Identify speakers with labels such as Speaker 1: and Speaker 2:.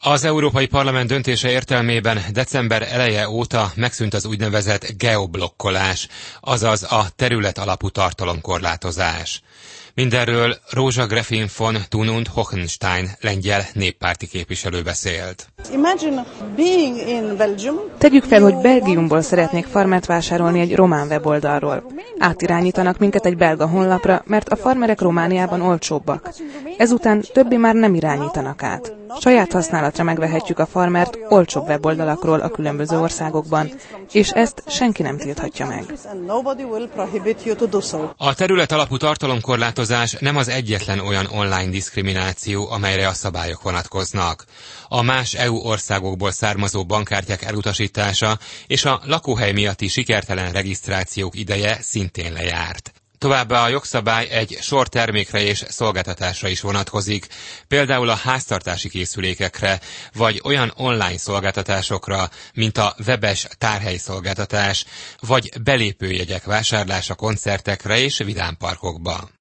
Speaker 1: Az Európai Parlament döntése értelmében december eleje óta megszűnt az úgynevezett geoblokkolás, azaz a terület alapú tartalomkorlátozás. Mindenről Rózsa Gräfin von Thun und Hohenstein lengyel néppárti képviselő beszélt.
Speaker 2: Tegyük fel, hogy Belgiumból szeretnék farmert vásárolni egy román weboldalról. Átirányítanak minket egy belga honlapra, mert a farmerek Romániában olcsóbbak. Ezután többé már nem irányítanak át. Saját használatra megvehetjük a farmert olcsóbb weboldalakról a különböző országokban, és ezt senki nem tilthatja meg.
Speaker 1: A terület alapú tartalomkorlátozás nem az egyetlen olyan online diszkrimináció, amelyre a szabályok vonatkoznak. A más EU országokból származó bankkártyák elutasítása és a lakóhely miatti sikertelen regisztrációk ideje szintén lejárt. Továbbá a jogszabály egy sor termékre és szolgáltatásra is vonatkozik, például a háztartási készülékekre, vagy olyan online szolgáltatásokra, mint a webes tárhelyszolgáltatás, vagy belépőjegyek vásárlása koncertekre és vidámparkokba.